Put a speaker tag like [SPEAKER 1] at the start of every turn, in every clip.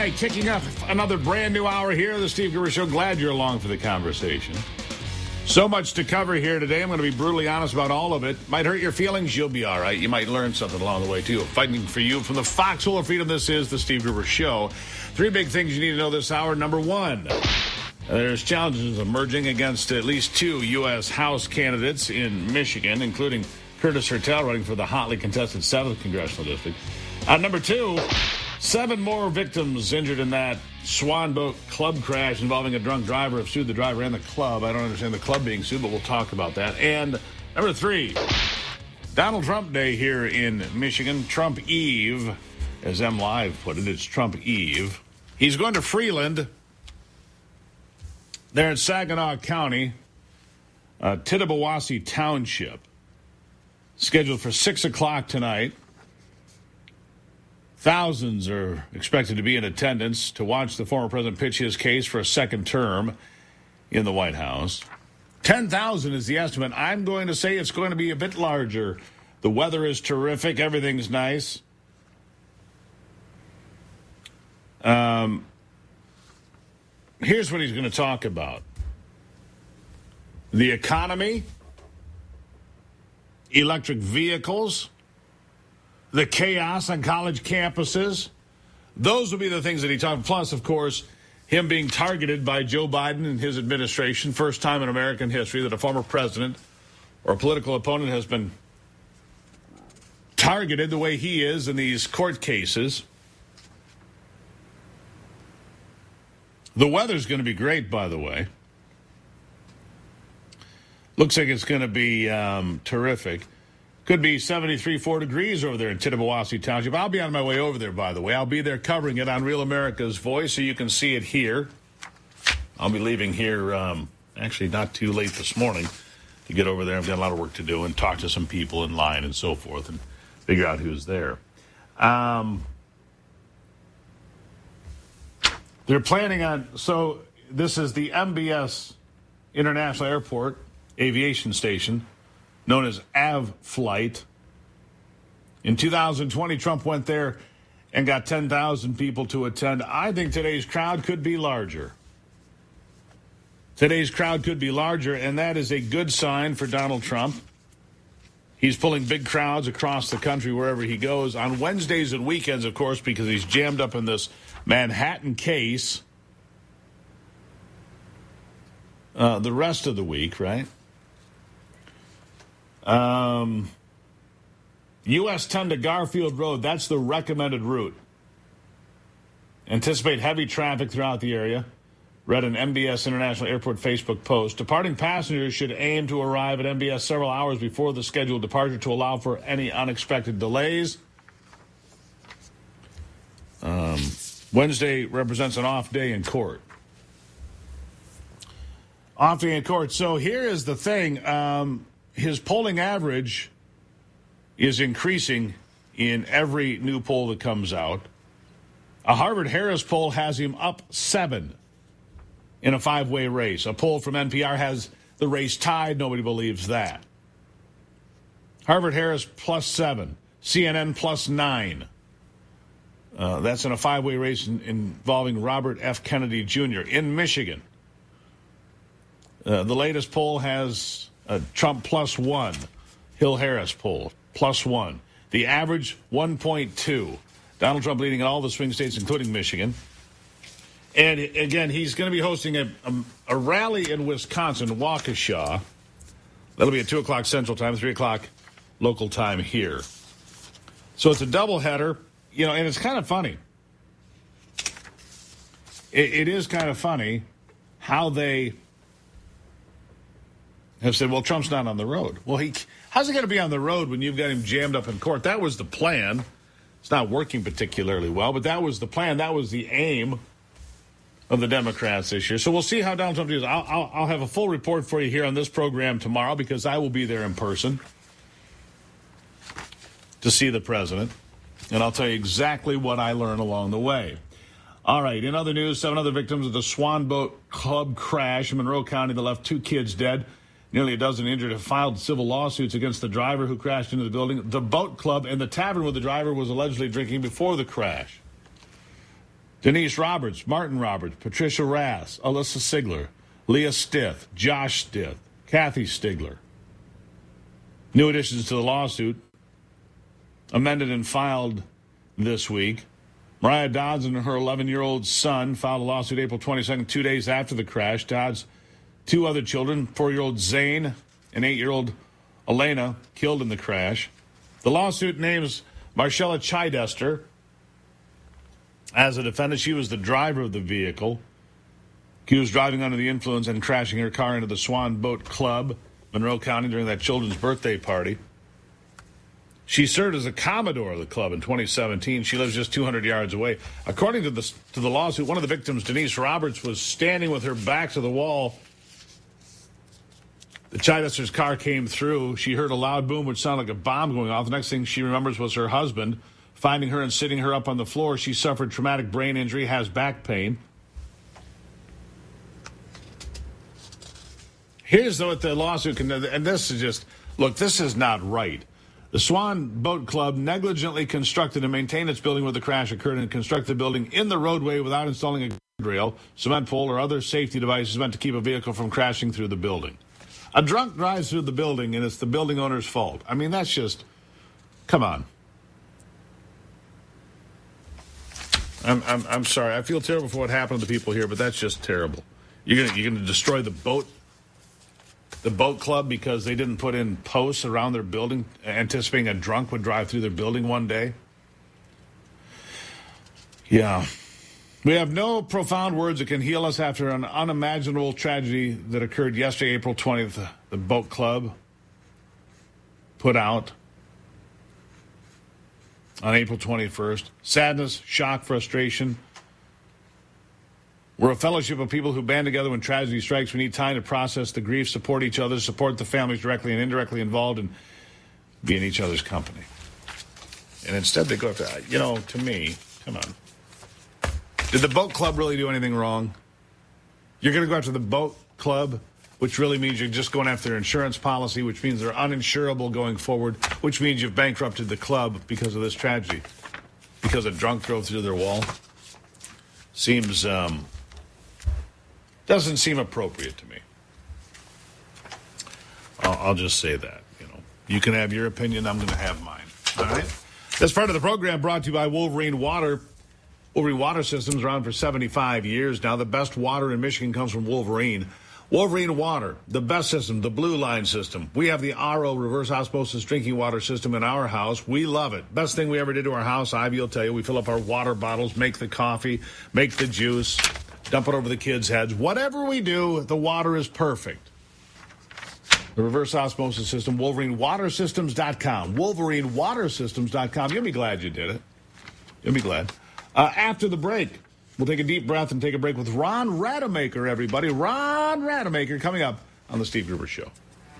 [SPEAKER 1] right, kicking off another brand new hour here, the Steve Gruber Show. Glad you're along for the conversation. So much to cover here today. I'm going to be brutally honest about all of it. Might hurt your feelings. You'll be all right. You might learn something along the way, too. Fighting for you from the Foxhole of Freedom. This is the Steve Gruber Show. 3 big things you need to know this hour. Number 1, there's challenges emerging against at least 2 U.S. House candidates in Michigan, including Curtis Hertel running for the hotly contested 7th Congressional District. Number 2, 7 more victims injured in that Swan Boat club crash involving a drunk driver have sued the driver and the club. I don't understand the club being sued, but we'll talk about that. And number 3, Donald Trump Day here in Michigan. Trump Eve, as M Live put it. It's Trump Eve. He's going to Freeland. They're in Saginaw County, Tittabawassee Township. Scheduled for 6 o'clock tonight. Thousands are expected to be in attendance to watch the former president pitch his case for a second term in the White House. 10,000 is the estimate. I'm going to say it's going to be a bit larger. The weather is terrific. Everything's nice. Here's what he's going to talk about. The economy, electric vehicles, the chaos on college campuses. Those will be the things that he talked. Plus, of course, him being targeted by Joe Biden and his administration. First time in American history that a former president or a political opponent has been targeted the way he is in these court cases. The weather's going to be great, by the way. Looks like it's going to be terrific. Could be 73, 4 degrees over there in Tittabawassee Township. I'll be on my way over there, by the way. I'll be there covering it on Real America's Voice, so you can see it here. I'll be leaving here, actually not too late this morning to get over there. I've got a lot of work to do and talk to some people in line and so forth and figure out who's there. They're planning on, so this is the MBS International Airport Aviation Station, known as AvFlight. In 2020, Trump went there and got 10,000 people to attend. I think today's crowd could be larger. Today's crowd could be larger, and that is a good sign for Donald Trump. He's pulling big crowds across the country wherever he goes. On Wednesdays and weekends, of course, because he's jammed up in this Manhattan case. The rest of the week, right? US 10 to Garfield Road, that's the recommended route. Anticipate heavy traffic throughout the area. Read an MBS International Airport Facebook post. Departing passengers should aim to arrive at MBS several hours before the scheduled departure to allow for any unexpected delays. Wednesday represents an off day in court. Off day in court. So here is the thing. His polling average is increasing in every new poll that comes out. A Harvard-Harris poll has him up 7 in a 5-way race. A poll from NPR has the race tied. Nobody believes that. Harvard-Harris plus 7. CNN plus 9. That's in a 5-way race involving Robert F. Kennedy Jr. in Michigan. The latest poll has Trump plus 1. Hill-Harris poll plus 1. The average 1.2. Donald Trump leading in all the swing states, including Michigan. And again, he's going to be hosting a rally in Wisconsin, Waukesha. That'll be at 2 o'clock Central Time, 3 o'clock local time here. So it's a doubleheader, you know, and it's kind of funny. It is kind of funny how they have said, well, Trump's not on the road. Well, how's he going to be on the road when you've got him jammed up in court? That was the plan. It's not working particularly well, but that was the plan. That was the aim of the Democrats this year. So we'll see how Donald Trump does. I'll have a full report for you here on this program tomorrow because I will be there in person to see the president. And I'll tell you exactly what I learned along the way. All right, in other news, 7 other victims of the Swan Boat Club crash in Monroe County that left 2 kids dead. Nearly a dozen injured have filed civil lawsuits against the driver who crashed into the building, the boat club, and the tavern where the driver was allegedly drinking before the crash. Denise Roberts, Martin Roberts, Patricia Rass, Alyssa Sigler, Leah Stith, Josh Stith, Kathy Stigler. New additions to the lawsuit, amended and filed this week. Mariah Dodds and her 11-year-old son filed a lawsuit April 22nd, 2 days after the crash. Dodds' two other children, 4-year-old Zane and 8-year-old Elena, killed in the crash. The lawsuit names Marcella Chidester as a defendant. She was the driver of the vehicle. She was driving under the influence and crashing her car into the Swan Boat Club, Monroe County, during that children's birthday party. She served as a commodore of the club in 2017. She lives just 200 yards away. According to the lawsuit, one of the victims, Denise Roberts, was standing with her back to the wall. The Chidester's car came through. She heard a loud boom, which sounded like a bomb going off. The next thing she remembers was her husband finding her and sitting her up on the floor. She suffered traumatic brain injury, has back pain. Here's what the lawsuit can do, and this is just, look, this is not right. The Swan Boat Club negligently constructed and maintained its building where the crash occurred and constructed the building in the roadway without installing a guardrail, cement pole, or other safety devices meant to keep a vehicle from crashing through the building. A drunk drives through the building, and it's the building owner's fault. I mean, that's just, come on. I'm sorry. I feel terrible for what happened to the people here, but that's just terrible. You're gonna destroy the boat club because they didn't put in posts around their building, anticipating a drunk would drive through their building one day. Yeah. We have no profound words that can heal us after an unimaginable tragedy that occurred yesterday, April 20th. The boat club put out on April 21st. Sadness, shock, frustration. We're a fellowship of people who band together when tragedy strikes. We need time to process the grief, support each other, support the families directly and indirectly involved, and be in each other's company. And instead they go after, to me, come on. Did the boat club really do anything wrong? You're going to go after the boat club, which really means you're just going after their insurance policy, which means they're uninsurable going forward, which means you've bankrupted the club because of this tragedy, because a drunk drove through their wall. Seems, doesn't seem appropriate to me. I'll just say that, You can have your opinion, I'm going to have mine. All right? This part of the program brought to you by Wolverine Water. Wolverine Water Systems around for 75 years now. The best water in Michigan comes from Wolverine. Wolverine Water, the best system, the Blue Line system. We have the RO, reverse osmosis drinking water system in our house. We love it. Best thing we ever did to our house, Ivy will tell you. We fill up our water bottles, make the coffee, make the juice, dump it over the kids' heads. Whatever we do, the water is perfect. The reverse osmosis system, WolverineWaterSystems.com. WolverineWaterSystems.com. You'll be glad you did it. You'll be glad. After the break, we'll take a deep breath and take a break with Ron Rademacher, everybody. Ron Rademacher coming up on The Steve Gruber Show.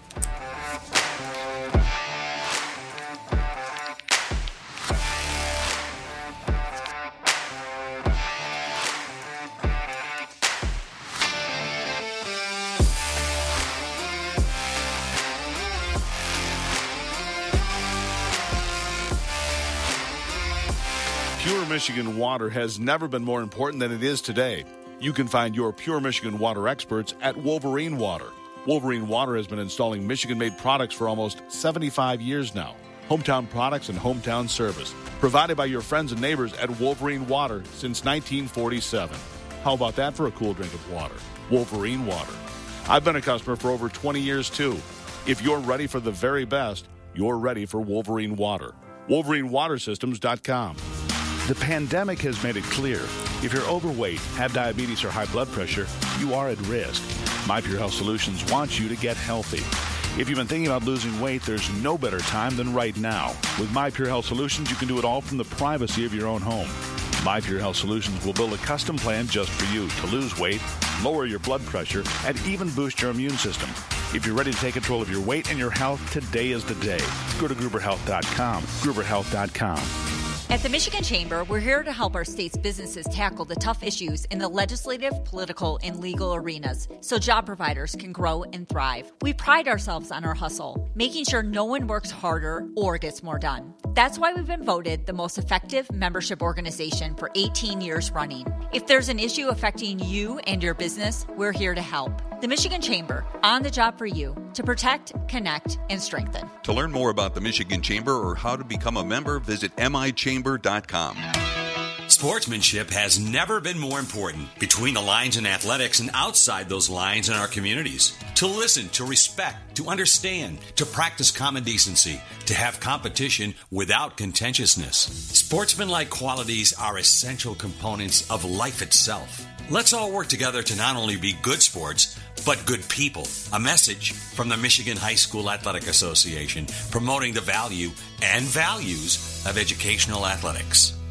[SPEAKER 2] Pure Michigan water has never been more important than it is today. You can find your Pure Michigan water experts at Wolverine Water. Wolverine Water has been installing Michigan-made products for almost 75 years now. Hometown products and hometown service provided by your friends and neighbors at Wolverine Water since 1947. How about that for a cool drink of water? Wolverine Water. I've been a customer for over 20 years, too. If you're ready for the very best, you're ready for Wolverine Water. WolverineWaterSystems.com. The pandemic has made it clear. If you're overweight, have diabetes, or high blood pressure, you are at risk. My Pure Health Solutions wants you to get healthy. If you've been thinking about losing weight, there's no better time than right now. With My Pure Health Solutions, you can do it all from the privacy of your own home. My Pure Health Solutions will build a custom plan just for you to lose weight, lower your blood pressure, and even boost your immune system. If you're ready to take control of your weight and your health, today is the day. Go to GruberHealth.com. GruberHealth.com.
[SPEAKER 3] At the Michigan Chamber, we're here to help our state's businesses tackle the tough issues in the legislative, political, and legal arenas so job providers can grow and thrive. We pride ourselves on our hustle, making sure no one works harder or gets more done. That's why we've been voted the most effective membership organization for 18 years running. If there's an issue affecting you and your business, we're here to help. The Michigan Chamber, on the job for you, to protect, connect, and strengthen.
[SPEAKER 4] To learn more about the Michigan Chamber or how to become a member, visit michamber.com.
[SPEAKER 5] Sportsmanship has never been more important between the lines in athletics and outside those lines in our communities. To listen, to respect, to understand, to practice common decency, to have competition without contentiousness. Sportsmanlike qualities are essential components of life itself. Let's all work together to not only be good sports, but good people. A message from the Michigan High School Athletic Association promoting the value and values of educational athletics.